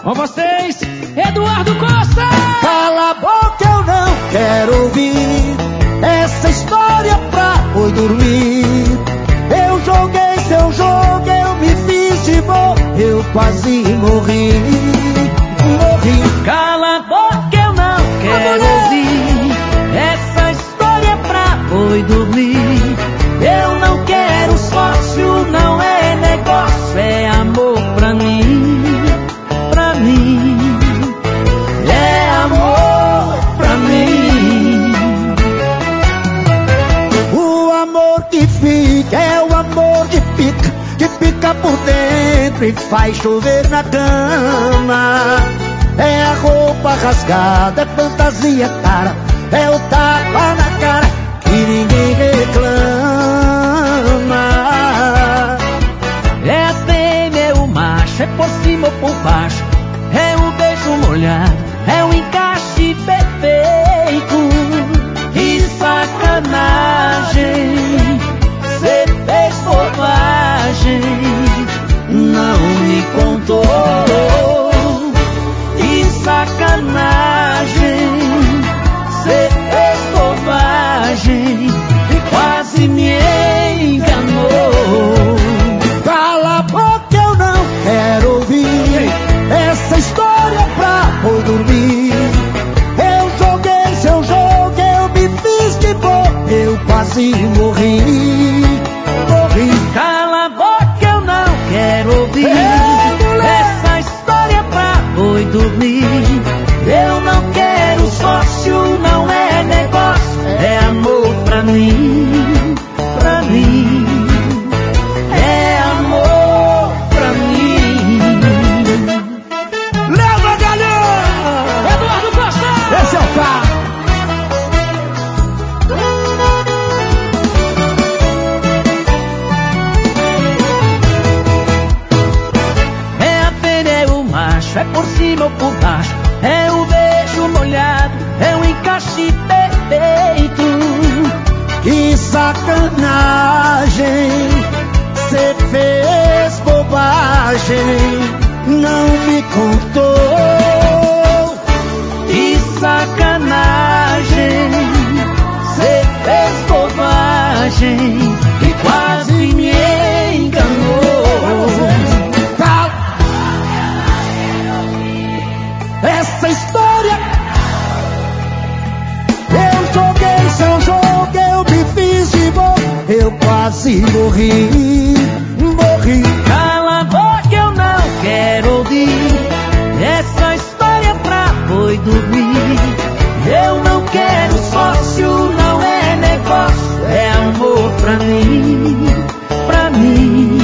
Com vocês, Eduardo Costa. Cala a boca, eu não quero ouvir essa história pra boi dormir. Eu joguei seu jogo, eu me fiz de bom, eu quase morri. Cala a boca, eu não quero ouvir essa história pra boi dormir. Eu não quero sócio, não é negócio, é amor pra mim, pra mim. É amor pra mim. O amor que fica é o amor que fica por dentro e faz chover na cama. É a roupa rasgada, é fantasia cara, é o tapa na cara que ninguém reclama. É a fêmea, é o macho, é por cima ou por baixo, é o beijo molhado, é o encaixe perfeito. E sacanagem, cê fez bobagem, não me contou. E sacanagem, cê fez bobagem e quase me enganou. Cala a boca, eu não quero ouvir essa história pra boi dormir. Eu joguei seu jogo, eu me fiz de bom, eu quase morri. Cala a boca, eu não quero ouvir essa história pra boi dormir. Eu não quero sócio, não é negócio, é amor pra mim, pra mim. É amor pra mim. Leva, galera! Eduardo Costa! Esse é o cara! É a fêmea, é o macho, é por cima ou por baixo, é o beijo molhado, é o encaixe perfeito. Que sacanagem, cê fez bobagem, não me contou. Que sacanagem, cê fez bobagem e quase me enganou. Cala essa história. Eu joguei seu jogo, eu me fiz de bom, eu quase morri. Cala a boca, eu não quero ouvir essa história pra boi dormir. Eu não quero sócio, não é negócio, é amor pra mim, pra mim.